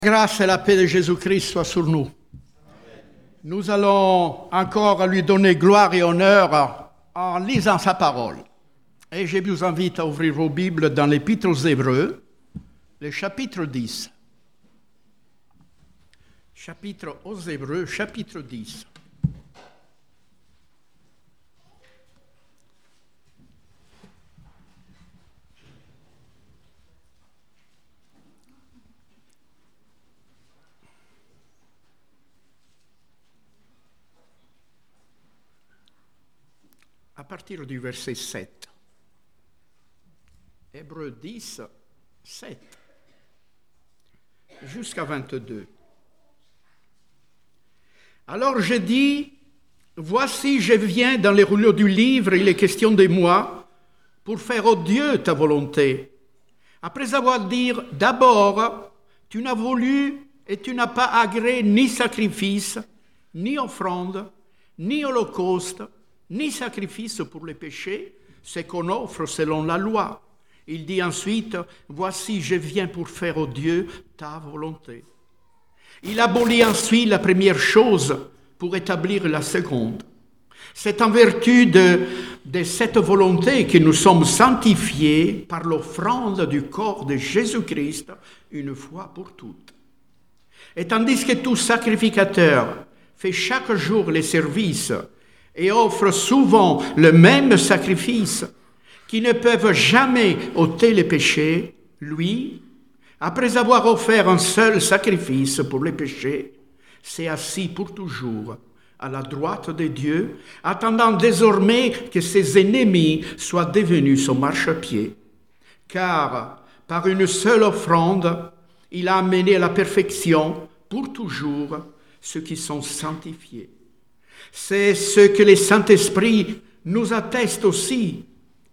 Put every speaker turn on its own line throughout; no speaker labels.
Grâce et la paix de Jésus-Christ soient sur nous. Nous allons encore lui donner gloire et honneur en lisant sa parole. Et je vous invite à ouvrir vos Bibles dans l'Épître aux Hébreux, le chapitre 10. Chapitre aux Hébreux, chapitre 10. À partir du verset 7. Hébreux 10, 7, jusqu'à 22. Alors je dis, voici je viens dans les rouleaux du livre, il est question de moi, pour faire, ô Dieu, ta volonté. Après avoir dit, d'abord, tu n'as voulu et tu n'as pas agréé ni sacrifice, ni offrande, ni holocauste, ni sacrifice pour les péchés, ce qu'on offre selon la loi. Il dit ensuite, voici, je viens pour faire, ô Dieu, ta volonté. Il abolit ensuite la première chose pour établir la seconde. C'est en vertu de cette volonté que nous sommes sanctifiés par l'offrande du corps de Jésus-Christ une fois pour toutes. Et tandis que tout sacrificateur fait chaque jour les services et offre souvent le même sacrifice, qui ne peuvent jamais ôter les péchés, lui, après avoir offert un seul sacrifice pour les péchés, s'est assis pour toujours à la droite de Dieu, attendant désormais que ses ennemis soient devenus son marchepied. Car par une seule offrande, il a amené à la perfection pour toujours ceux qui sont sanctifiés. C'est ce que les Saint-Esprit nous attestent aussi,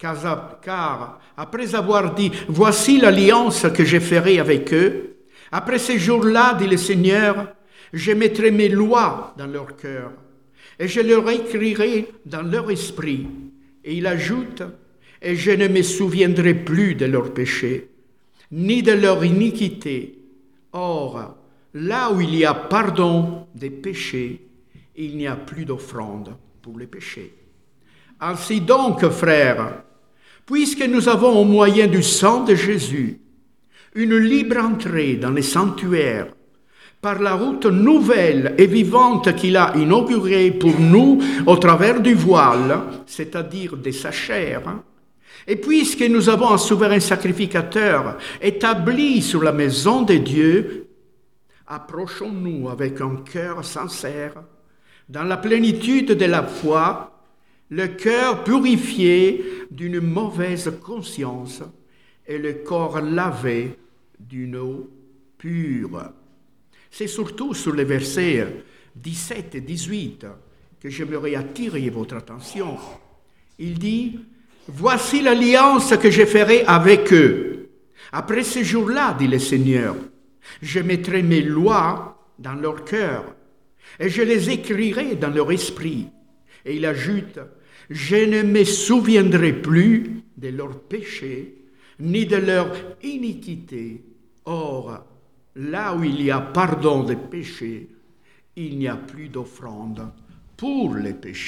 car après avoir dit « Voici l'alliance que je ferai avec eux », après ces jours-là, dit le Seigneur, je mettrai mes lois dans leur cœur et je leur écrirai dans leur esprit. Et il ajoute « Et je ne me souviendrai plus de leurs péchés, ni de leur iniquité. Or, là où il y a pardon des péchés, il n'y a plus d'offrande pour les péchés. Ainsi donc, frères, puisque nous avons au moyen du sang de Jésus une libre entrée dans les sanctuaires par la route nouvelle et vivante qu'il a inaugurée pour nous au travers du voile, c'est-à-dire de sa chair, et puisque nous avons un souverain sacrificateur établi sur la maison de Dieu, approchons-nous avec un cœur sincère, dans la plénitude de la foi, le cœur purifié d'une mauvaise conscience et le corps lavé d'une eau pure. C'est surtout sur les versets 17 et 18 que j'aimerais attirer votre attention. Il dit, « Voici l'alliance que je ferai avec eux. Après ces jours-là, dit le Seigneur, je mettrai mes lois dans leur cœur et je les écrirai dans leur esprit. » Et il ajoute, « Je ne me souviendrai plus de leurs péchés, ni de leur iniquité. Or, là où il y a pardon des péchés, il n'y a plus d'offrande pour les péchés. »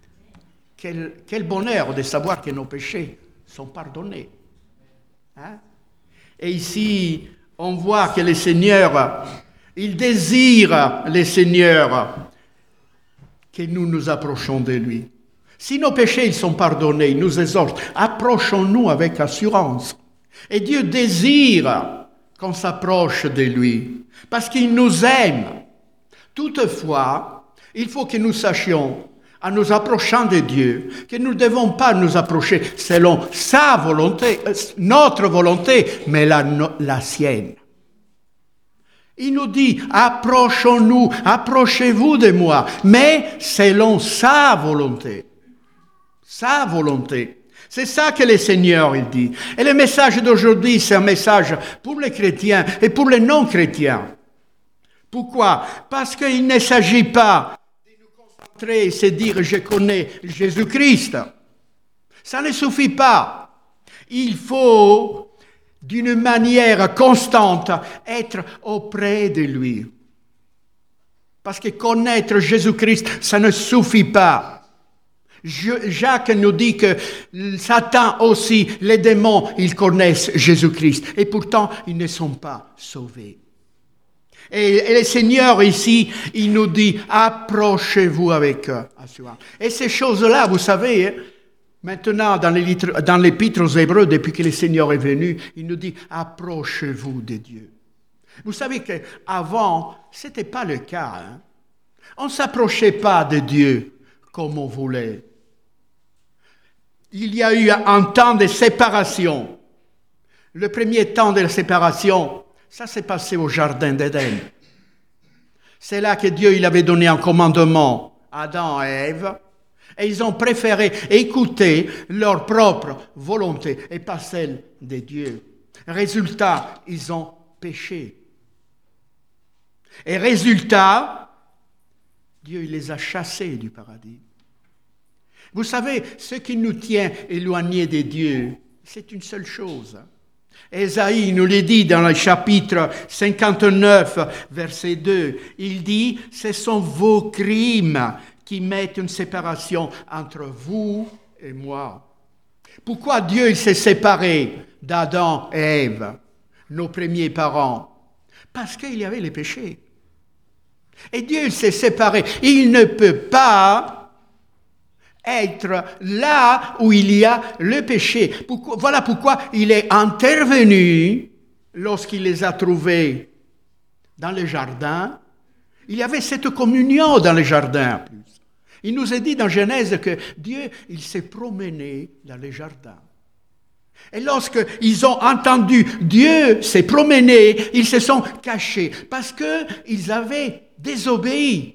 Quel bonheur de savoir que nos péchés sont pardonnés. Hein? Et ici, on voit que le Seigneur, il désire, le Seigneur, que nous nous approchons de lui. Si nos péchés ils sont pardonnés, il nous exhorte, approchons-nous avec assurance. Et Dieu désire qu'on s'approche de lui, parce qu'il nous aime. Toutefois, il faut que nous sachions, en nous approchant de Dieu, que nous ne devons pas nous approcher selon sa volonté, notre volonté, mais la sienne. Il nous dit, approchons-nous, approchez-vous de moi, mais selon sa volonté. Sa volonté. C'est ça que le Seigneur, il dit. Et le message d'aujourd'hui, c'est un message pour les chrétiens et pour les non-chrétiens. Pourquoi? Parce qu'il ne s'agit pas de nous concentrer et se dire, je connais Jésus-Christ. Ça ne suffit pas. Il faut d'une manière constante, être auprès de lui. Parce que connaître Jésus-Christ, ça ne suffit pas. Jacques nous dit que Satan aussi, les démons, ils connaissent Jésus-Christ. Et pourtant, ils ne sont pas sauvés. Et le Seigneur ici, il nous dit, approchez-vous avec eux. Et ces choses-là, vous savez, maintenant, dans l'Épître aux Hébreux, depuis que le Seigneur est venu, il nous dit, approchez-vous de Dieu. Vous savez qu'avant, ce n'était pas le cas. On ne s'approchait pas de Dieu comme on voulait. Il y a eu un temps de séparation. Le premier temps de la séparation, ça s'est passé au Jardin d'Éden. C'est là que Dieu il avait donné un commandement à Adam et Ève. Et ils ont préféré écouter leur propre volonté et pas celle de Dieu. Résultat, ils ont péché. Et résultat, Dieu il les a chassés du paradis. Vous savez, ce qui nous tient éloignés de Dieu, c'est une seule chose. Ésaïe nous le dit dans le chapitre 59, verset 2. Il dit, ce sont vos crimes qui mettent une séparation entre vous et moi. Pourquoi Dieu il s'est séparé d'Adam et Ève, nos premiers parents? Parce qu'il y avait les péchés. Et Dieu il s'est séparé. Il ne peut pas être là où il y a le péché. Voilà pourquoi il est intervenu lorsqu'il les a trouvés dans le jardin. Il y avait cette communion dans le jardin en plus. Il nous est dit dans Genèse que Dieu, il s'est promené dans le jardin. Et lorsqu'ils ont entendu Dieu s'est promené, ils se sont cachés parce qu'ils avaient désobéi.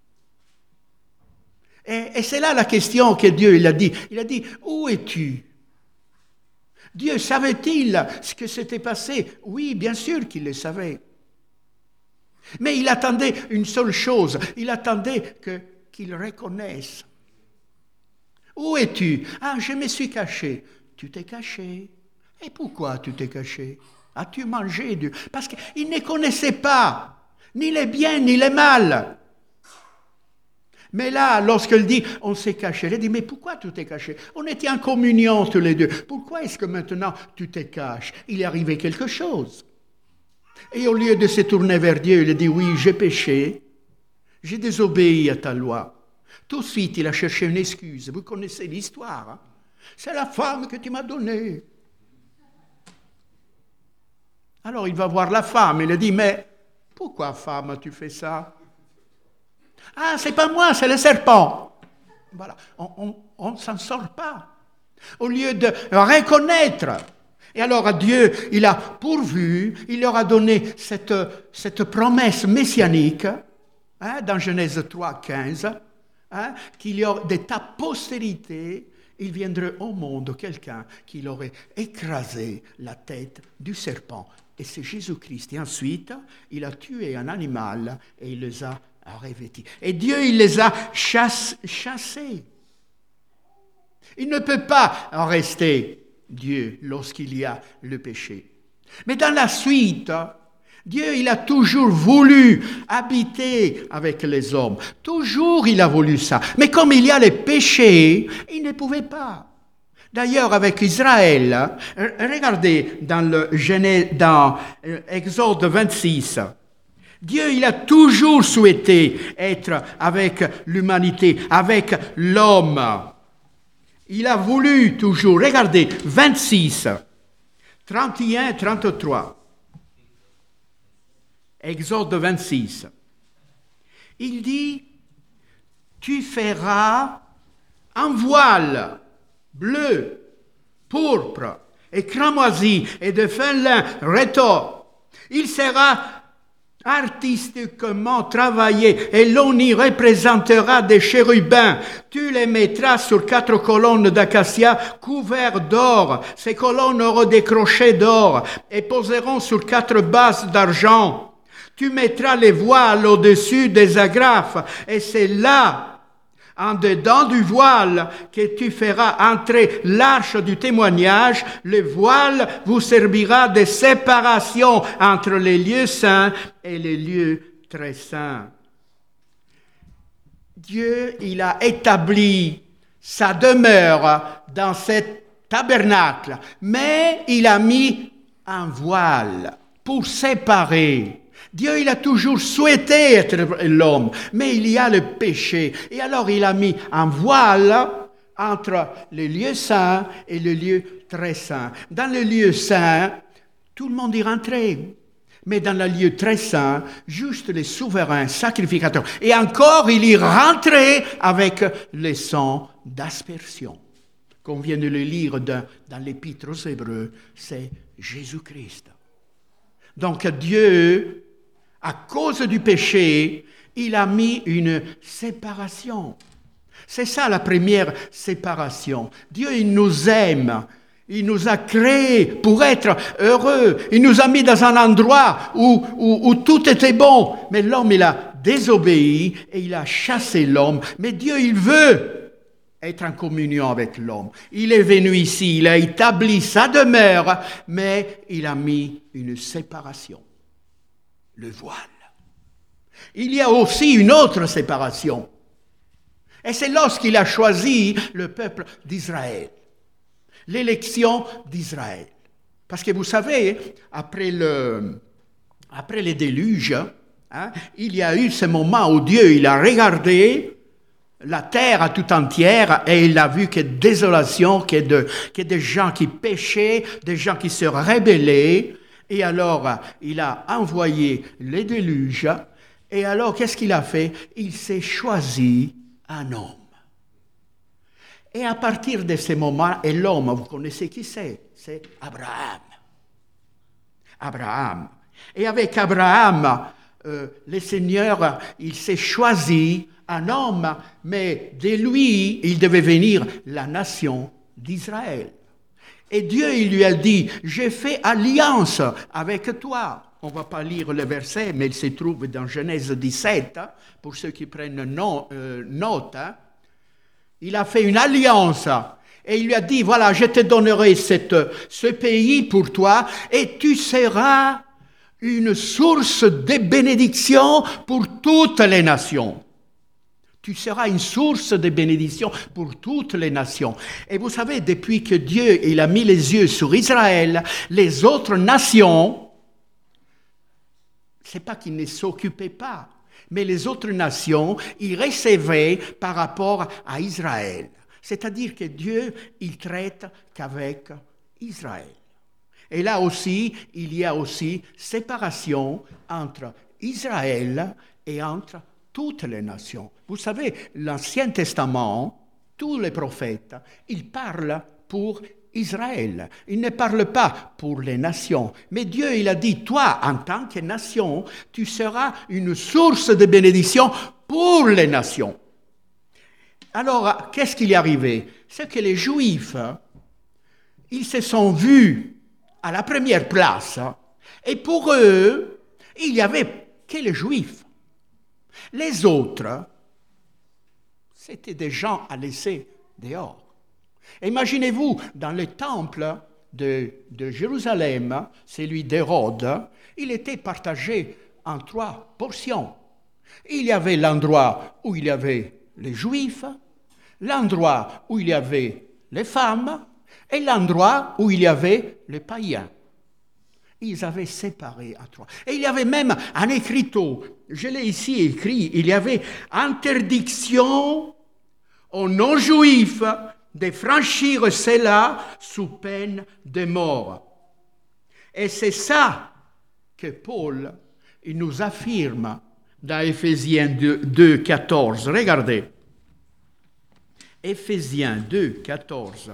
Et c'est là la question que Dieu il a dit. Il a dit, où es-tu? Dieu savait-il ce que s'était passé? Oui, bien sûr qu'il le savait. Mais il attendait une seule chose. Il attendait qu'il reconnaisse. Où es-tu? Ah, je me suis caché. Tu t'es caché. Et pourquoi tu t'es caché? As-tu mangé du... Parce qu'il ne connaissait pas ni les biens ni les mal. Mais là, lorsqu'elle dit, on s'est caché, elle dit, mais pourquoi tu t'es caché? On était en communion tous les deux. Pourquoi est-ce que maintenant tu te caches? Il est arrivé quelque chose. Et au lieu de se tourner vers Dieu, il a dit, oui, j'ai péché, j'ai désobéi à ta loi. Tout de suite, il a cherché une excuse. Vous connaissez l'histoire. Hein? C'est la femme que tu m'as donnée. Alors il va voir la femme, il a dit, mais pourquoi femme tu fais ça? Ah, c'est pas moi, c'est le serpent. Voilà, on ne s'en sort pas. Au lieu de reconnaître. Et alors Dieu, il a pourvu, il leur a donné cette promesse messianique, hein, dans Genèse 3, 15, hein, qu'il y aurait de ta postérité, il viendrait au monde quelqu'un qui aurait écrasé la tête du serpent. Et c'est Jésus-Christ. Et ensuite, il a tué un animal et il les a revêtis. Et Dieu, il les a chassés. Il ne peut pas en rester, Dieu, lorsqu'il y a le péché. Mais dans la suite, Dieu, il a toujours voulu habiter avec les hommes. Toujours, il a voulu ça. Mais comme il y a les péchés, il ne pouvait pas. D'ailleurs, avec Israël, regardez dans Exode 26, Dieu, il a toujours souhaité être avec l'humanité, avec l'homme. Il a voulu toujours. Regardez, 26, 31, 33. Exode 26. Il dit, tu feras un voile bleu, pourpre et cramoisi et de fin lin retors. Il sera artistiquement travaillé et l'on y représentera des chérubins. Tu les mettras sur 4 colonnes d'acacia couvertes d'or. Ces colonnes auront des crochets d'or et poseront sur 4 bases d'argent. Tu mettras les voiles au-dessus des agrafes et c'est là, En dedans du voile que tu feras entrer l'arche du témoignage, le voile vous servira de séparation entre les lieux saints et les lieux très saints. Dieu, il a établi sa demeure dans cet tabernacle, mais il a mis un voile pour séparer. Dieu, il a toujours souhaité être l'homme, mais il y a le péché. Et alors, il a mis un voile entre les lieux saints et les lieux très saints. Dans les lieux saints, tout le monde y rentrait. Mais dans le lieu très saint, juste les souverains sacrificateurs. Et encore, il y rentrait avec le sang d'aspersion. Qu'on vient de le lire dans l'Épître aux Hébreux, c'est Jésus-Christ. Donc Dieu, à cause du péché, il a mis une séparation. C'est ça la première séparation. Dieu, il nous aime. Il nous a créés pour être heureux. Il nous a mis dans un endroit où tout était bon. Mais l'homme, il a désobéi et il a chassé l'homme. Mais Dieu, il veut être en communion avec l'homme. Il est venu ici, il a établi sa demeure, mais il a mis une séparation. Le voile. Il y a aussi une autre séparation. Et c'est lorsqu'il a choisi le peuple d'Israël. L'élection d'Israël. Parce que vous savez, après les déluges, il y a eu ce moment où Dieu il a regardé la terre à tout entière et il a vu que désolation, que des gens qui péchaient, des gens qui se rebellaient. Et alors, il a envoyé les déluges. Et alors, qu'est-ce qu'il a fait? Il s'est choisi un homme. Et à partir de ce moment, et l'homme, vous connaissez qui c'est Abraham. Abraham. Et avec Abraham, le Seigneur, il s'est choisi un homme, mais de lui, il devait venir la nation d'Israël. Et Dieu, il lui a dit, j'ai fait alliance avec toi. On ne va pas lire le verset, mais il se trouve dans Genèse 17, pour ceux qui prennent note. Il a fait une alliance et il lui a dit, voilà, je te donnerai ce pays pour toi et tu seras une source de bénédiction pour toutes les nations. Tu seras une source de bénédiction pour toutes les nations. Et vous savez, depuis que Dieu il a mis les yeux sur Israël, les autres nations, c'est pas qu'ils ne s'occupaient pas, mais les autres nations, ils recevaient par rapport à Israël. C'est-à-dire que Dieu, il traite qu'avec Israël. Et là aussi, il y a aussi séparation entre Israël et entre toutes les nations. Vous savez, l'Ancien Testament, tous les prophètes, ils parlent pour Israël. Il ne parle pas pour les nations. Mais Dieu, il a dit, toi, en tant que nation, tu seras une source de bénédiction pour les nations. Alors, qu'est-ce qui est arrivé? C'est que les Juifs, ils se sont vus à la première place. Et pour eux, il n'y avait que les Juifs. Les autres, c'était des gens à laisser dehors. Imaginez-vous, dans le temple de Jérusalem, celui d'Hérode, il était partagé en 3 portions. Il y avait l'endroit où il y avait les Juifs, l'endroit où il y avait les femmes et l'endroit où il y avait les païens. Ils avaient séparé à 3. Et il y avait même un écriteau, je l'ai ici écrit, il y avait interdiction aux non-juifs de franchir cela sous peine de mort. Et c'est ça que Paul il nous affirme dans Éphésiens 2, 14. Regardez. Éphésiens 2, 14.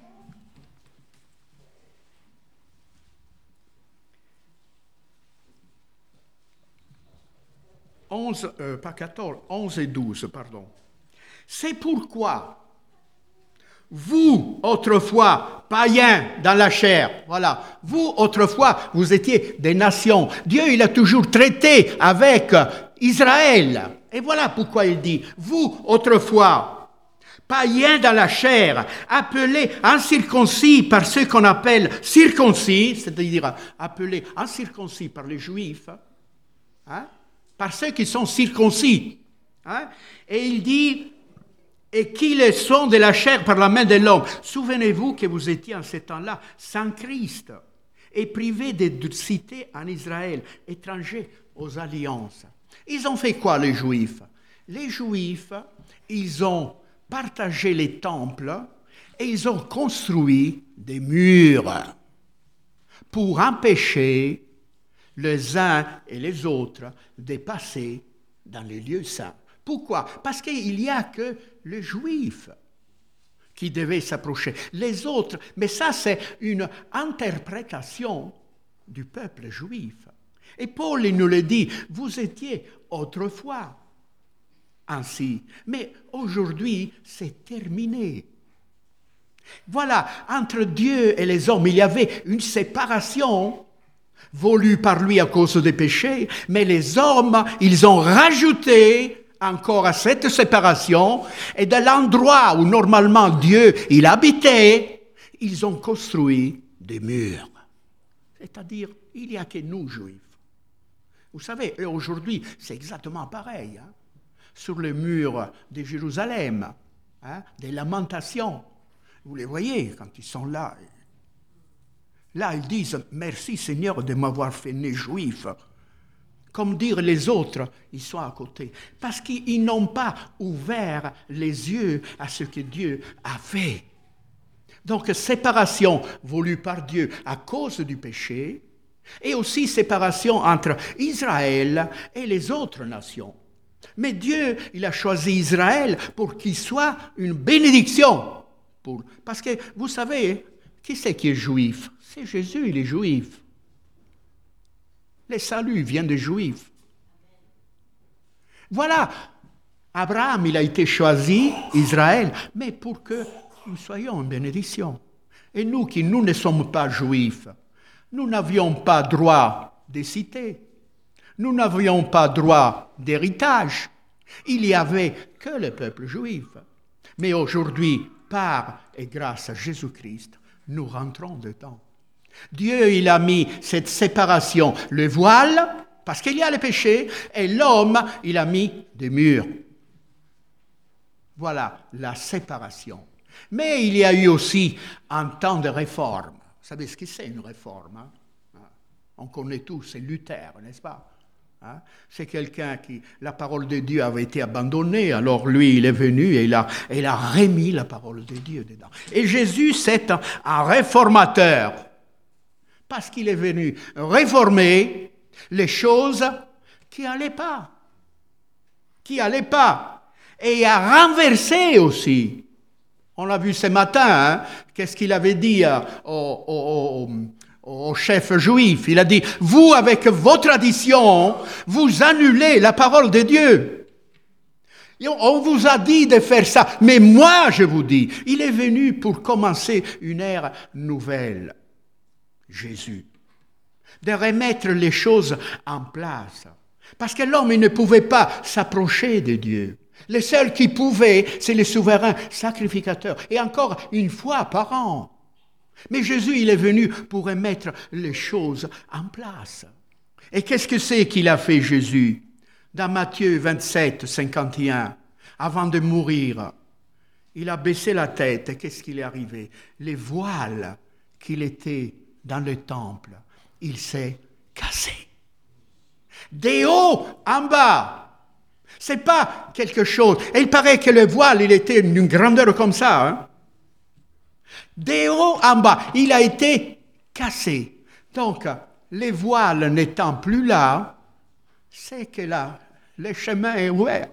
11 et 12, pardon. C'est pourquoi vous, autrefois, païens dans la chair, voilà, vous, autrefois, vous étiez des nations. Dieu, il a toujours traité avec Israël. Et voilà pourquoi il dit, vous, autrefois, païens dans la chair, appelés incirconcis par ceux qu'on appelle circoncis, c'est-à-dire appelés incirconcis par les Juifs, hein, par ceux qui sont circoncis. Hein, et il dit, et qui le sont de la chair par la main de l'homme. Souvenez-vous que vous étiez en ce temps-là sans Christ et privés de cité en Israël, étrangers aux alliances. Ils ont fait quoi, les Juifs? Les Juifs, ils ont partagé les temples et ils ont construit des murs pour empêcher les uns et les autres de passer dans les lieux saints. Pourquoi? Parce qu'il n'y a que les Juifs qui devaient s'approcher. Les autres, mais ça c'est une interprétation du peuple juif. Et Paul il nous le dit, vous étiez autrefois ainsi, mais aujourd'hui c'est terminé. Voilà, entre Dieu et les hommes, il y avait une séparation voulue par lui à cause des péchés, mais les hommes, ils ont rajouté encore à cette séparation, et de l'endroit où normalement Dieu il habitait, ils ont construit des murs. C'est-à-dire, il n'y a que nous, Juifs. Vous savez, et aujourd'hui, c'est exactement pareil. Hein, sur les murs de Jérusalem, hein, des lamentations. Vous les voyez quand ils sont là. Là, ils disent, merci Seigneur de m'avoir fait né juif. Comme dire les autres, ils sont à côté. Parce qu'ils n'ont pas ouvert les yeux à ce que Dieu a fait. Donc, séparation voulue par Dieu à cause du péché, et aussi séparation entre Israël et les autres nations. Mais Dieu, il a choisi Israël pour qu'il soit une bénédiction. Parce que, vous savez, qui c'est qui est juif? C'est Jésus, il est juif. Le salut vient des Juifs. Voilà, Abraham, il a été choisi, Israël, mais pour que nous soyons en bénédiction. Et nous qui nous ne sommes pas Juifs, nous n'avions pas droit de cité, nous n'avions pas droit d'héritage. Il n'y avait que le peuple juif. Mais aujourd'hui, par et grâce à Jésus-Christ, nous rentrons dedans. Dieu, il a mis cette séparation, le voile, parce qu'il y a le péché, et l'homme, il a mis des murs. Voilà la séparation. Mais il y a eu aussi un temps de réforme. Vous savez ce que c'est une réforme? Hein? On connaît tous, c'est Luther, n'est-ce pas? Hein? C'est quelqu'un qui, la parole de Dieu avait été abandonnée, alors lui, il est venu et il a remis la parole de Dieu dedans. Et Jésus, c'est un réformateur. Parce qu'il est venu réformer les choses qui n'allaient pas. Et il a renversé aussi. On l'a vu ce matin, hein, qu'est-ce qu'il avait dit au chef juif. Il a dit, vous, avec vos traditions, vous annulez la parole de Dieu. Et on vous a dit de faire ça, mais moi, je vous dis, il est venu pour commencer une ère nouvelle. Jésus, de remettre les choses en place. Parce que l'homme, il ne pouvait pas s'approcher de Dieu. Le seul qui pouvait, c'est le souverain sacrificateur. Et encore une fois par an. Mais Jésus, il est venu pour remettre les choses en place. Et qu'est-ce que c'est qu'il a fait, Jésus? Dans Matthieu 27, 51, avant de mourir, il a baissé la tête. Et qu'est-ce qu'il est arrivé? Les voiles qu'il était dans le temple, il s'est cassé. Des hauts en bas. C'est pas quelque chose. Et il paraît que le voile, il était d'une grandeur comme ça. Hein? Des hauts en bas, il a été cassé. Donc, les voiles n'étant plus là, c'est que là, le chemin est ouvert.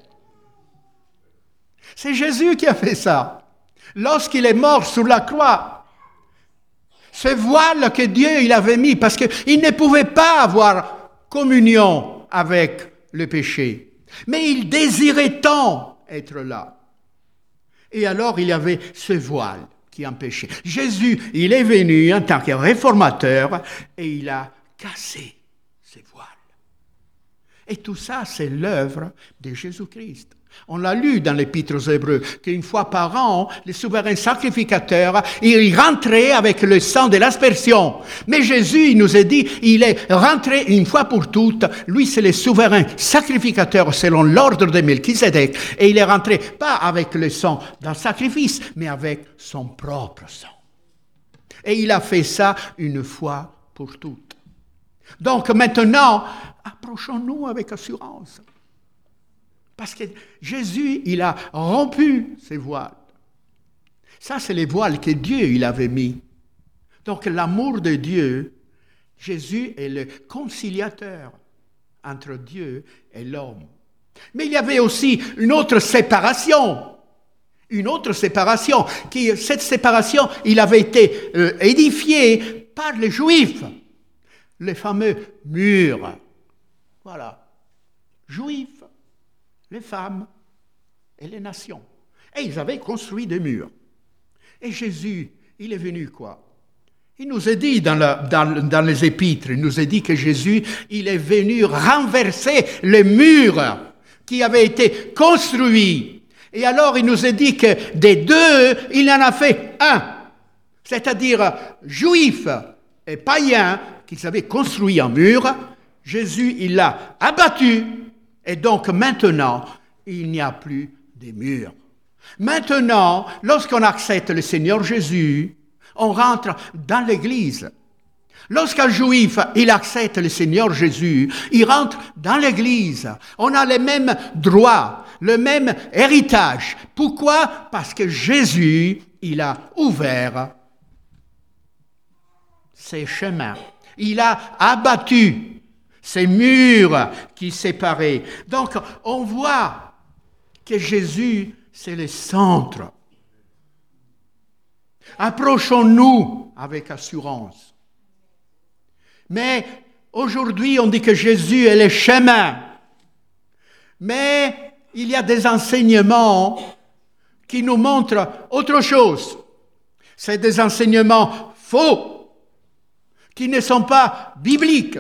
C'est Jésus qui a fait ça. Lorsqu'il est mort sur la croix, ce voile que Dieu il avait mis, parce qu'il ne pouvait pas avoir communion avec le péché. Mais il désirait tant être là. Et alors il y avait ce voile qui empêchait. Jésus, il est venu en tant que réformateur et il a cassé ce voile. Et tout ça, c'est l'œuvre de Jésus-Christ. On l'a lu dans l'Épître aux Hébreux, qu'une fois par an, les souverains sacrificateurs, ils rentraient avec le sang de l'aspersion. Mais Jésus, il nous a dit, il est rentré une fois pour toutes. Lui, c'est le souverain sacrificateur selon l'ordre de Melchisédek. Et il est rentré pas avec le sang d'un sacrifice, mais avec son propre sang. Et il a fait ça une fois pour toutes. Donc maintenant, approchons-nous avec assurance. Parce que Jésus, il a rompu ses voiles. Ça, c'est les voiles que Dieu il avait mis. Donc l'amour de Dieu, Jésus est le conciliateur entre Dieu et l'homme. Mais il y avait aussi une autre séparation. Cette séparation, il avait été édifiée par les Juifs. Les fameux murs. Voilà. Juifs. Les femmes et les nations. Et ils avaient construit des murs. Et Jésus, il est venu quoi? Il nous a dit dans les épîtres, il nous a dit que Jésus, il est venu renverser les murs qui avaient été construits. Et alors il nous a dit que des deux, il en a fait un. C'est-à-dire juifs et païens qu'ils avaient construit un mur. Jésus, il l'a abattu. Et donc maintenant, il n'y a plus de murs. Maintenant, lorsqu'on accepte le Seigneur Jésus, on rentre dans l'Église. Lorsqu'un juif, il accepte le Seigneur Jésus, il rentre dans l'Église. On a les mêmes droits, le même héritage. Pourquoi? Parce que Jésus, il a ouvert ses chemins. Il a abattu ces murs qui séparaient. Donc, on voit que Jésus, c'est le centre. Approchons-nous avec assurance. Mais aujourd'hui, on dit que Jésus est le chemin. Mais il y a des enseignements qui nous montrent autre chose. C'est des enseignements faux, qui ne sont pas bibliques.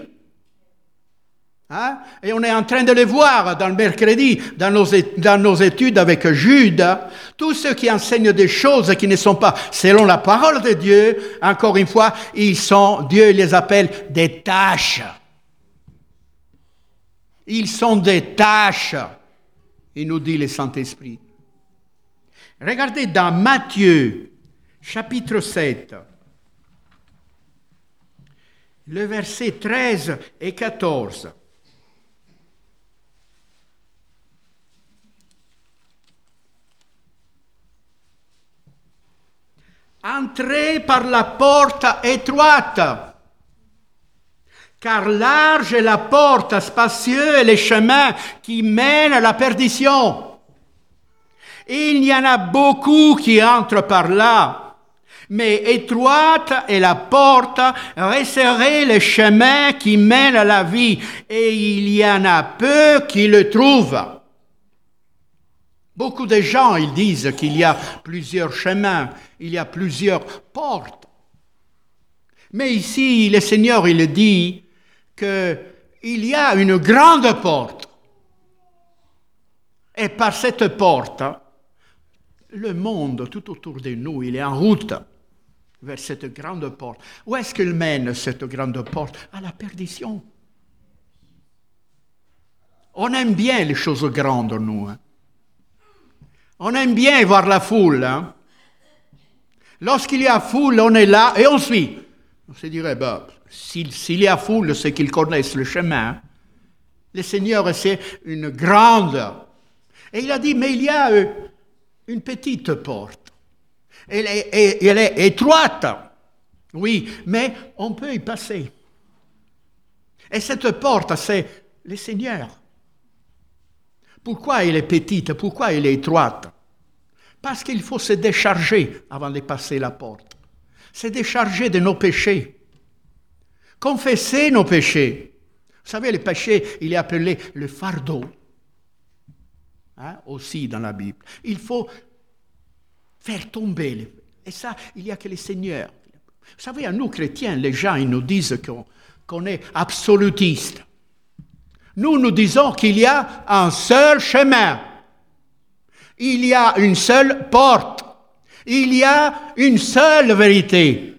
Hein? Et on est en train de les voir dans le mercredi, dans nos études avec Jude. Tous ceux qui enseignent des choses qui ne sont pas selon la parole de Dieu, encore une fois, Dieu les appelle des tâches. Ils sont des tâches, il nous dit le Saint-Esprit. Regardez dans Matthieu, chapitre 7, le verset 13 et 14. Entrez par la porte étroite, car large est la porte, spacieux est le chemin qui mène à la perdition. Il y en a beaucoup qui entrent par là, mais étroite est la porte, resserré le chemin qui mène à la vie, et il y en a peu qui le trouvent. Beaucoup de gens, ils disent qu'il y a plusieurs chemins, il y a plusieurs portes. Mais ici, le Seigneur, il dit qu'il y a une grande porte. Et par cette porte, le monde tout autour de nous, il est en route vers cette grande porte. Où est-ce qu'il mène cette grande porte? À la perdition. On aime bien les choses grandes, nous. On aime bien voir la foule. Hein? Lorsqu'il y a foule, on est là et on suit. On se dirait, s'il y a foule, c'est qu'ils connaissent le chemin. Le Seigneur, c'est une grande. Et il a dit, mais il y a une petite porte. Elle est étroite. Oui, mais on peut y passer. Et cette porte, c'est le Seigneur. Pourquoi elle est petite? Pourquoi elle est étroite? Parce qu'il faut se décharger avant de passer la porte. Se décharger de nos péchés. Confesser nos péchés. Vous savez, le péché, il est appelé le fardeau. Aussi dans la Bible. Il faut faire tomber. Et ça, il n'y a que le Seigneur. Vous savez, à nous chrétiens, les gens, ils nous disent qu'on est absolutiste. Nous disons qu'il y a un seul chemin. Il y a une seule porte. Il y a une seule vérité.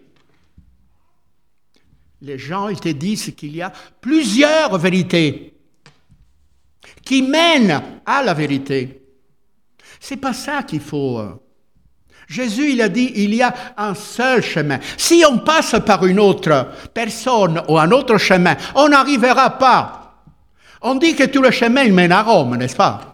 Les gens, ils te disent qu'il y a plusieurs vérités qui mènent à la vérité. C'est pas ça qu'il faut. Jésus, il a dit, il y a un seul chemin. Si on passe par une autre personne ou un autre chemin, on n'arrivera pas. On dit que tout le chemin mène à Rome, n'est-ce pas?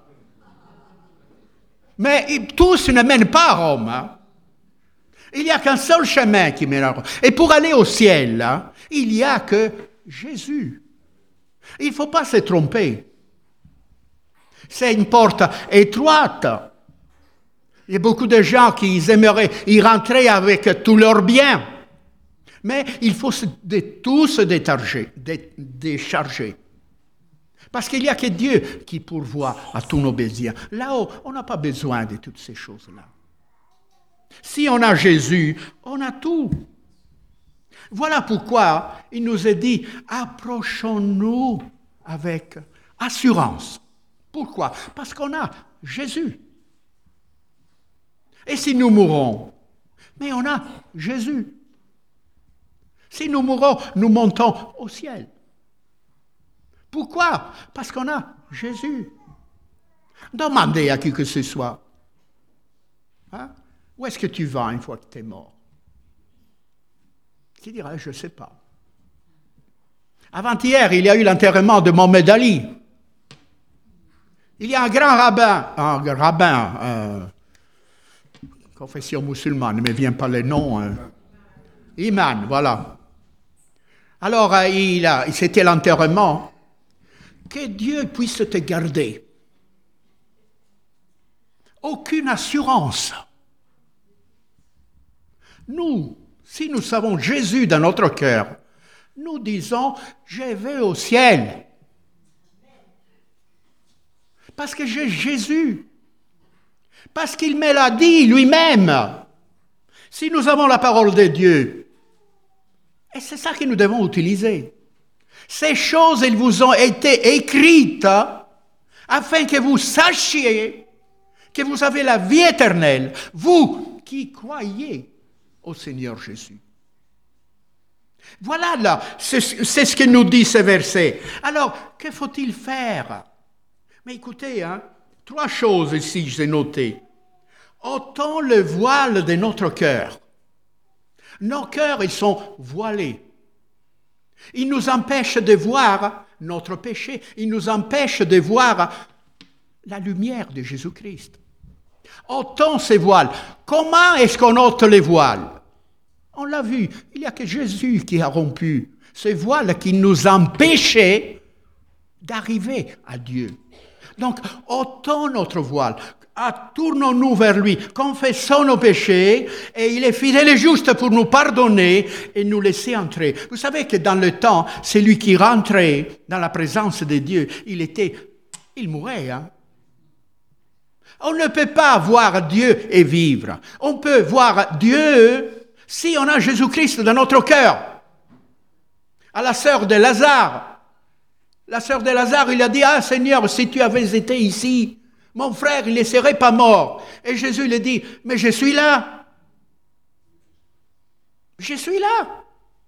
Mais tous ne mènent pas à Rome. Hein? Il n'y a qu'un seul chemin qui mène à Rome. Et pour aller au ciel, hein, il n'y a que Jésus. Il ne faut pas se tromper. C'est une porte étroite. Il y a beaucoup de gens qui aimeraient y rentrer avec tous leurs biens. Mais il faut tout se décharger. Parce qu'il n'y a que Dieu qui pourvoit à tous nos besoins. Là-haut, on n'a pas besoin de toutes ces choses-là. Si on a Jésus, on a tout. Voilà pourquoi il nous est dit, approchons-nous avec assurance. Pourquoi? Parce qu'on a Jésus. Et si nous mourons, mais on a Jésus. Si nous mourons, nous montons au ciel. Pourquoi? Parce qu'on a Jésus. Demandez à qui que ce soit. Hein? Où est-ce que tu vas une fois que tu es mort? Qui dirait, je ne sais pas. Avant-hier, il y a eu l'enterrement de Mohamed Ali. Il y a un grand rabbin, confession musulmane, ne me vient pas le nom. Imam, voilà. Alors, c'était l'enterrement. Que Dieu puisse te garder. Aucune assurance. Nous, si nous savons Jésus dans notre cœur, nous disons, je vais au ciel. Parce que j'ai Jésus. Parce qu'il me l'a dit lui-même. Si nous avons la parole de Dieu, et c'est ça que nous devons utiliser. Ces choses, elles vous ont été écrites afin que vous sachiez que vous avez la vie éternelle, vous qui croyez au Seigneur Jésus. Voilà là, c'est ce que nous dit ce verset. Alors, que faut-il faire? Mais écoutez, 3 choses ici, j'ai noté. Ôtons le voile de notre cœur. Nos cœurs, ils sont voilés. Ils nous empêchent de voir notre péché. Ils nous empêchent de voir la lumière de Jésus-Christ. Ôtons ces voiles. Comment est-ce qu'on ôte les voiles? On l'a vu, il n'y a que Jésus qui a rompu ces voiles qui nous empêchaient d'arriver à Dieu. Donc, ôtons notre voile, tournons-nous vers lui, confessons nos péchés, et il est fidèle et juste pour nous pardonner et nous laisser entrer. Vous savez que dans le temps, celui qui rentrait dans la présence de Dieu, il mourait. On ne peut pas voir Dieu et vivre. On peut voir Dieu si on a Jésus-Christ dans notre cœur. À la sœur de Lazare, il a dit, « Ah Seigneur, si tu avais été ici, mon frère, il ne serait pas mort. » Et Jésus lui dit, « Mais je suis là. Je suis là. »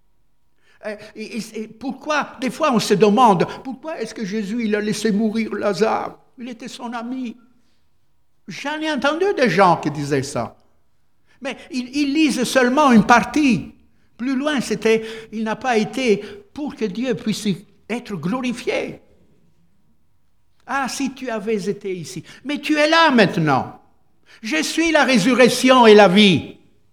Et pourquoi, des fois on se demande, pourquoi est-ce que Jésus il a laissé mourir Lazare? Il était son ami. J'en ai entendu des gens qui disaient ça. Mais ils lisent seulement une partie. Plus loin, il n'a pas été pour que Dieu puisse être glorifié. Ah, si tu avais été ici. Mais tu es là maintenant. Je suis la résurrection et la vie.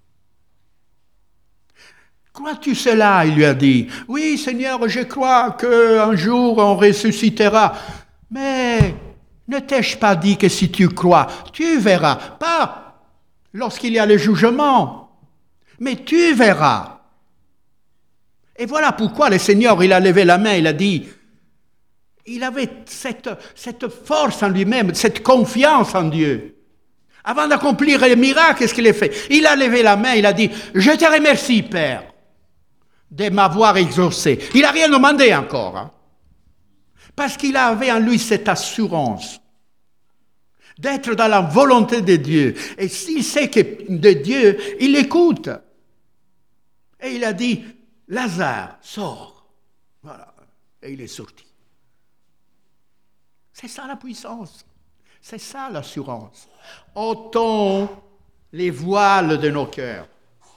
Crois-tu cela? Il lui a dit. Oui, Seigneur, je crois qu'un jour on ressuscitera. Mais ne t'ai-je pas dit que si tu crois, tu verras. Pas lorsqu'il y a le jugement, mais tu verras. Et voilà pourquoi le Seigneur, il a levé la main, il a dit, il avait cette force en lui-même, cette confiance en Dieu. Avant d'accomplir les miracles, qu'est-ce qu'il a fait? Il a levé la main, il a dit, je te remercie, Père, de m'avoir exaucé. Il n'a rien demandé encore. Parce qu'il avait en lui cette assurance d'être dans la volonté de Dieu. Et s'il sait que de Dieu, il l'écoute. Et il a dit, Lazare, sors. Voilà. Et il est sorti. C'est ça la puissance. C'est ça l'assurance. Ôtons les voiles de nos cœurs.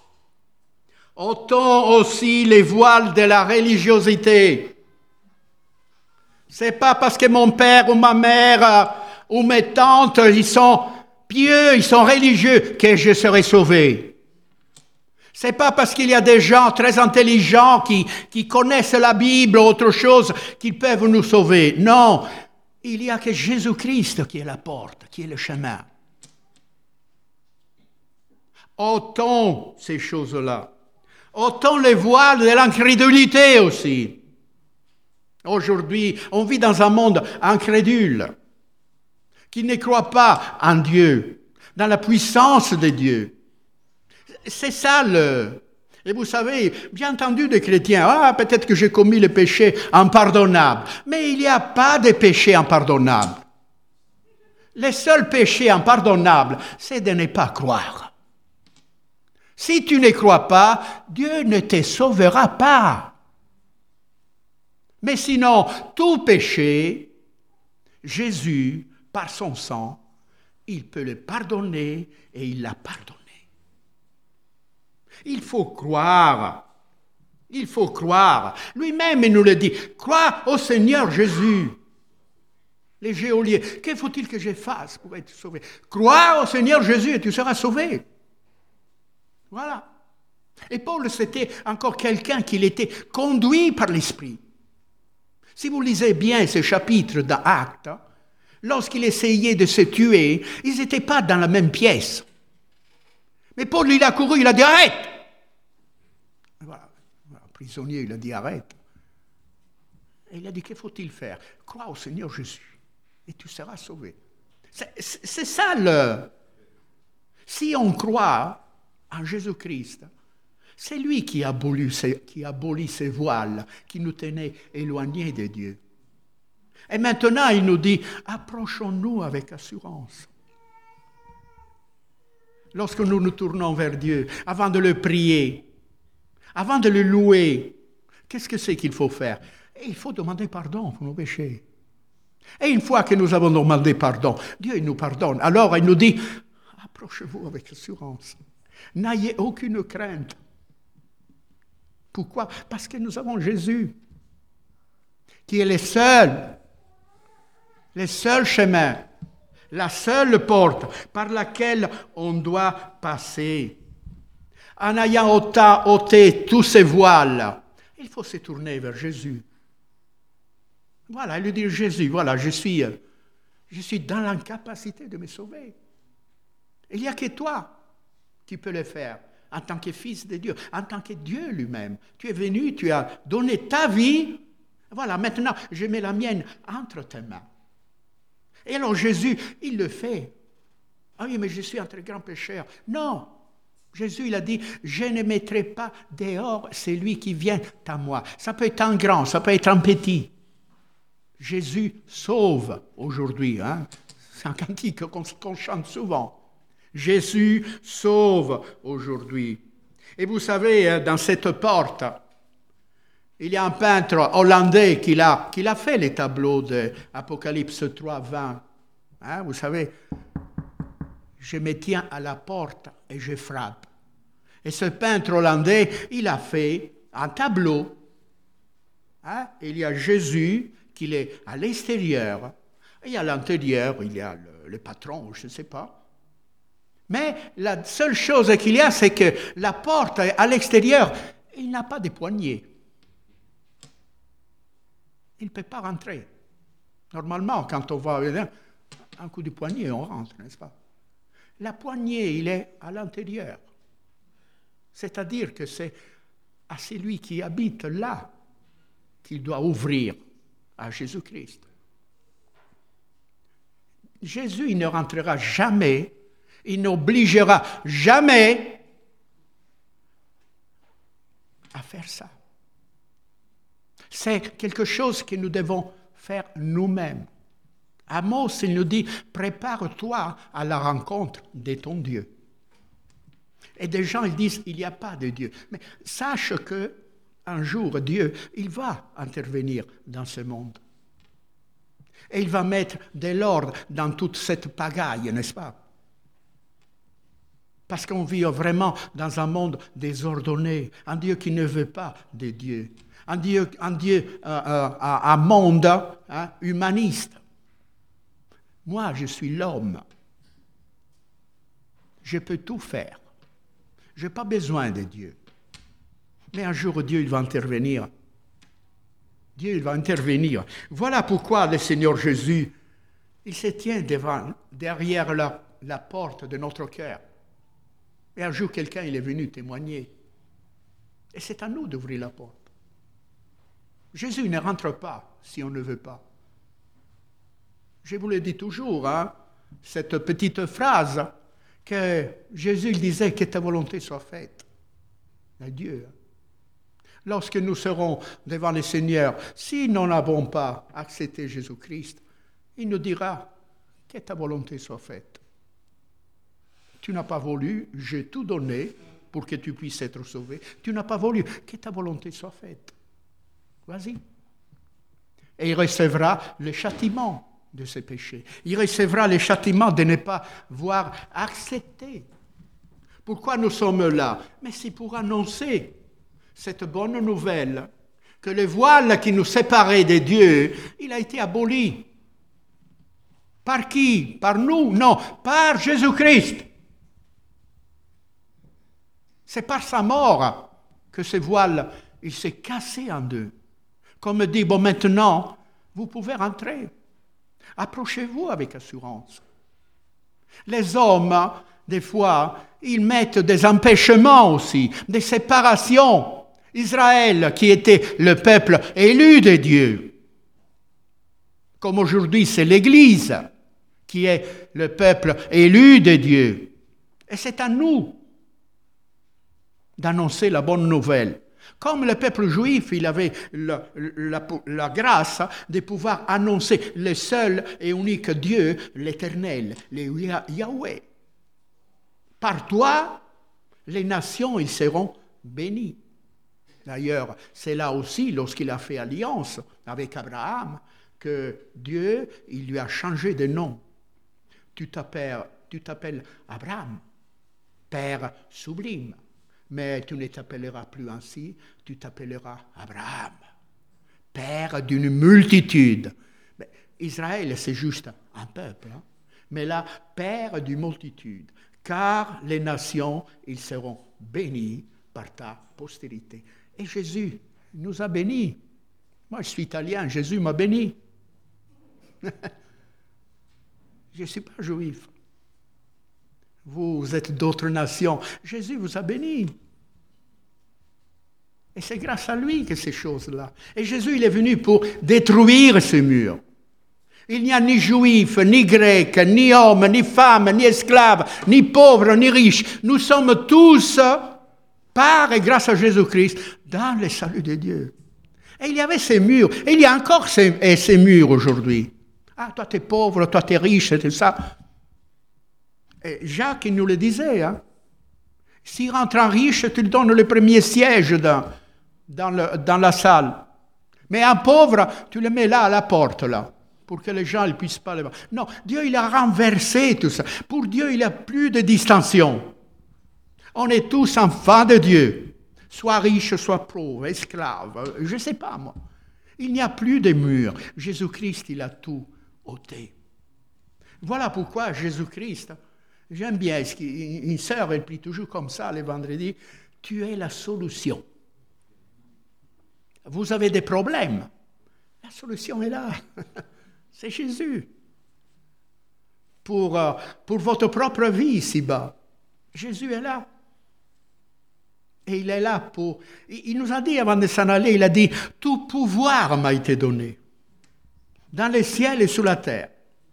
Ôtons aussi les voiles de la religiosité. C'est pas parce que mon père ou ma mère ou mes tantes, ils sont pieux, ils sont religieux, que je serai sauvé. C'est pas parce qu'il y a des gens très intelligents qui connaissent la Bible ou autre chose qu'ils peuvent nous sauver. Non, il y a que Jésus-Christ qui est la porte, qui est le chemin. Ôtons ces choses-là. Ôtons les voiles de l'incrédulité aussi. Aujourd'hui, on vit dans un monde incrédule, qui ne croit pas en Dieu, dans la puissance de Dieu. C'est ça le... Et vous savez, bien entendu des chrétiens, peut-être que j'ai commis le péché impardonnable, mais il n'y a pas de péché impardonnable. Le seul péché impardonnable, c'est de ne pas croire. Si tu ne crois pas, Dieu ne te sauvera pas. Mais sinon, tout péché, Jésus, par son sang, il peut le pardonner et il l'a pardonné. Il faut croire. Il faut croire. Lui-même, il nous le dit. Crois au Seigneur Jésus. Les geôliers, que faut-il que je fasse pour être sauvé? Crois au Seigneur Jésus et tu seras sauvé. Voilà. Et Paul, c'était encore quelqu'un qui était conduit par l'Esprit. Si vous lisez bien ce chapitre d'Actes, lorsqu'il essayait de se tuer, ils n'étaient pas dans la même pièce. Mais Paul, il a couru, il a dit « Arrête !» Voilà. Le prisonnier, il a dit « Arrête !» Et il a dit « Que faut-il faire? Crois au Seigneur Jésus et tu seras sauvé. » C'est ça le... Si on croit en Jésus-Christ, c'est lui qui abolit ces voiles qui nous tenaient éloignés de Dieu. Et maintenant, il nous dit, approchons-nous avec assurance. Lorsque nous nous tournons vers Dieu, avant de le prier, avant de le louer, qu'est-ce que c'est qu'il faut faire? Il faut demander pardon pour nos péchés. Et une fois que nous avons demandé pardon, Dieu nous pardonne. Alors il nous dit, approchez-vous avec assurance. N'ayez aucune crainte. Pourquoi? Parce que nous avons Jésus, qui est le seul chemin, la seule porte par laquelle on doit passer. En ayant ôté tous ces voiles, il faut se tourner vers Jésus. Voilà, il lui dit, Jésus, voilà, je suis dans l'incapacité de me sauver. Il n'y a que toi qui peux le faire, en tant que fils de Dieu, en tant que Dieu lui-même. Tu es venu, tu as donné ta vie. Voilà, maintenant, je mets la mienne entre tes mains. Et alors Jésus, il le fait. Ah oui, mais je suis un très grand pécheur. Non, Jésus, il a dit, je ne mettrai pas dehors celui qui vient à moi. Ça peut être un grand, ça peut être un petit. Jésus sauve aujourd'hui. Hein? C'est un cantique qu'on chante souvent. Jésus sauve aujourd'hui. Et vous savez, dans cette porte, il y a un peintre hollandais qui a fait les tableaux de Apocalypse 3, 20. Hein, vous savez, je me tiens à la porte et je frappe. Et ce peintre hollandais, il a fait un tableau. Hein, il y a Jésus qui est à l'extérieur. Et à l'intérieur, il y a le patron, je ne sais pas. Mais la seule chose qu'il y a, c'est que la porte à l'extérieur, il n'a pas de poignée. Il ne peut pas rentrer. Normalement, quand on va un coup de poignée, on rentre, n'est-ce pas? La poignée, il est à l'intérieur. C'est-à-dire que c'est à celui qui habite là qu'il doit ouvrir à Jésus-Christ. Jésus, il ne rentrera jamais, il n'obligera jamais à faire ça. C'est quelque chose que nous devons faire nous-mêmes. Amos, il nous dit, prépare-toi à la rencontre de ton Dieu. Et des gens, ils disent, il n'y a pas de Dieu. Mais sache que un jour, Dieu, il va intervenir dans ce monde. Et il va mettre de l'ordre dans toute cette pagaille, n'est-ce pas? Parce qu'on vit vraiment dans un monde désordonné, un Dieu qui ne veut pas de Dieu, un monde humaniste. Moi, je suis l'homme. Je peux tout faire. Je n'ai pas besoin de Dieu. Mais un jour, Dieu, il va intervenir. Dieu, il va intervenir. Voilà pourquoi le Seigneur Jésus, il se tient derrière la porte de notre cœur. Et un jour, quelqu'un il est venu témoigner. Et c'est à nous d'ouvrir la porte. Jésus ne rentre pas si on ne veut pas. Je vous le dis toujours, cette petite phrase que Jésus il disait que ta volonté soit faite. Mais Dieu, lorsque nous serons devant le Seigneur, si nous n'avons pas accepté Jésus-Christ, il nous dira que ta volonté soit faite. Tu n'as pas voulu, j'ai tout donné pour que tu puisses être sauvé. Tu n'as pas voulu que ta volonté soit faite. Vas-y. Et il recevra le châtiment de ses péchés. Il recevra le châtiment de ne pas voir accepté. Pourquoi nous sommes là? Mais c'est pour annoncer cette bonne nouvelle que le voile qui nous séparait de Dieu, il a été aboli. Par qui? Par nous? Non, par Jésus-Christ. C'est par sa mort que ce voile, il s'est cassé en deux. Comme dit, bon, maintenant, vous pouvez rentrer. Approchez-vous avec assurance. Les hommes, des fois, ils mettent des empêchements aussi, des séparations. Israël, qui était le peuple élu de Dieu, comme aujourd'hui c'est l'Église, qui est le peuple élu de Dieu. Et c'est à nous d'annoncer la bonne nouvelle. Comme le peuple juif, il avait la grâce de pouvoir annoncer le seul et unique Dieu, l'Éternel, le Yahweh. Par toi, les nations, ils seront bénies. D'ailleurs, c'est là aussi, lorsqu'il a fait alliance avec Abraham, que Dieu, il lui a changé de nom. Tu t'appelles Abraham, Père sublime. Mais tu ne t'appelleras plus ainsi, tu t'appelleras Abraham, père d'une multitude. Mais Israël, c'est juste un peuple, mais là, père d'une multitude, car les nations, ils seront bénis par ta postérité. Et Jésus nous a bénis. Moi, je suis italien, Jésus m'a béni. Je ne suis pas juif. Vous êtes d'autres nations. Jésus vous a bénis. Et c'est grâce à lui que ces choses-là. Et Jésus, il est venu pour détruire ces murs. Il n'y a ni juif, ni grec, ni homme, ni femme, ni esclave, ni pauvre, ni riche. Nous sommes tous, par et grâce à Jésus-Christ, dans le salut de Dieu. Et il y avait ces murs. Et il y a encore ces murs aujourd'hui. Ah, toi, tu es pauvre, toi, tu es riche, et tout ça. Et Jacques, il nous le disait, s'il rentre en riche, tu lui donnes le premier siège dans la salle. Mais un pauvre, tu le mets là, à la porte, là, pour que les gens ne puissent pas le voir. Non, Dieu, il a renversé tout ça. Pour Dieu, il n'y a plus de distinction. On est tous enfants de Dieu. Soit riche, soit pauvre, esclave, je ne sais pas, moi. Il n'y a plus de murs. Jésus-Christ, il a tout ôté. Voilà pourquoi Jésus-Christ... J'aime bien, une sœur, elle prie toujours comme ça les vendredis. Tu es la solution. Vous avez des problèmes. La solution est là. C'est Jésus. Pour votre propre vie ici-bas, Jésus est là. Et il est là pour... Il nous a dit avant de s'en aller, il a dit, tout pouvoir m'a été donné, dans les ciels et sous la terre.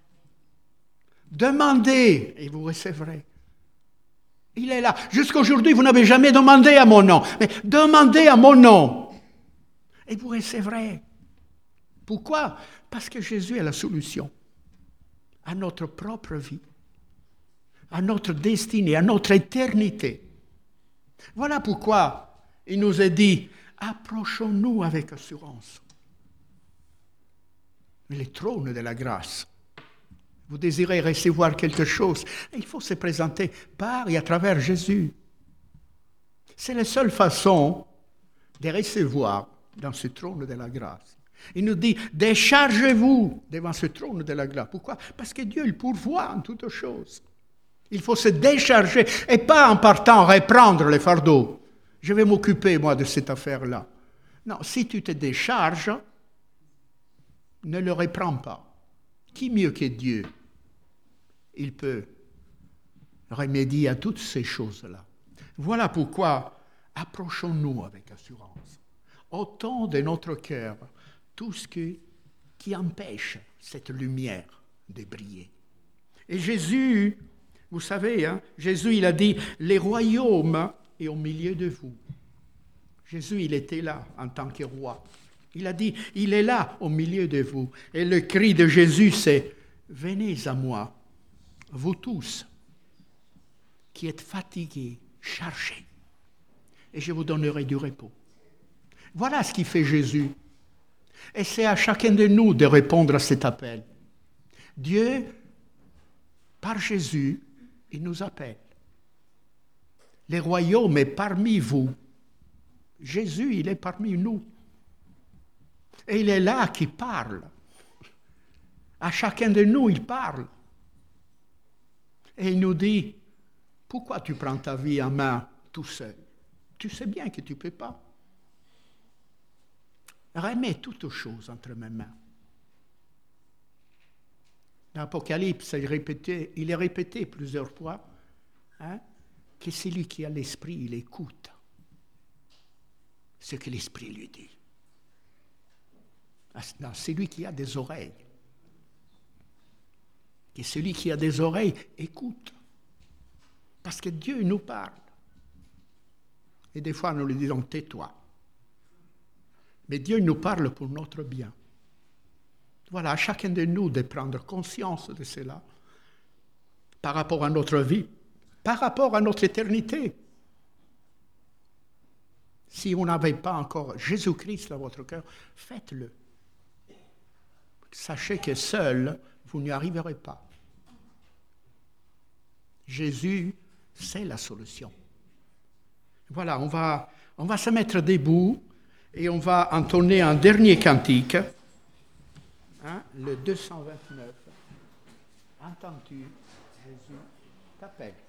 Demandez et vous recevrez. Il est là. Jusqu'à aujourd'hui, vous n'avez jamais demandé à mon nom. Mais demandez à mon nom et vous recevrez. Pourquoi? Parce que Jésus est la solution à notre propre vie, à notre destinée, à notre éternité. Voilà pourquoi il nous est dit, approchons-nous avec assurance. Mais le trône de la grâce, vous désirez recevoir quelque chose, il faut se présenter par et à travers Jésus. C'est la seule façon de recevoir dans ce trône de la grâce. Il nous dit, déchargez-vous devant ce trône de la grâce. Pourquoi? Parce que Dieu, il pourvoit en toutes choses. Il faut se décharger et pas en partant reprendre les fardeaux. Je vais m'occuper, moi, de cette affaire-là. Non, si tu te décharges, ne le reprends pas. Qui mieux que Dieu? Il peut remédier à toutes ces choses-là. Voilà pourquoi approchons-nous avec assurance. Ôtons de notre cœur tout ce qui empêche cette lumière de briller. Et Jésus, vous savez, Jésus, il a dit, les royaumes est au milieu de vous. Jésus, il était là en tant que roi. Il a dit, il est là au milieu de vous. Et le cri de Jésus, c'est, venez à moi, vous tous, qui êtes fatigués, chargés, et je vous donnerai du repos. Voilà ce qui fait Jésus. Et c'est à chacun de nous de répondre à cet appel. Dieu, par Jésus, il nous appelle. Le royaume est parmi vous. Jésus, il est parmi nous. Et il est là qui parle. À chacun de nous, il parle. Et il nous dit, pourquoi tu prends ta vie en main tout seul? Tu sais bien que tu ne peux pas. Remets toutes choses entre mes mains. L'Apocalypse, il est répété plusieurs fois que celui qui a l'esprit, il écoute ce que l'esprit lui dit. Non, celui qui a des oreilles. Que celui qui a des oreilles écoute. Parce que Dieu nous parle. Et des fois, nous lui disons, tais-toi. Mais Dieu nous parle pour notre bien. Voilà, à chacun de nous de prendre conscience de cela par rapport à notre vie, par rapport à notre éternité. Si vous n'avez pas encore Jésus-Christ dans votre cœur, faites-le. Sachez que seul, vous n'y arriverez pas. Jésus, c'est la solution. Voilà, on va se mettre debout et on va entonner un dernier cantique, le 229. Entends-tu, Jésus t'appelle.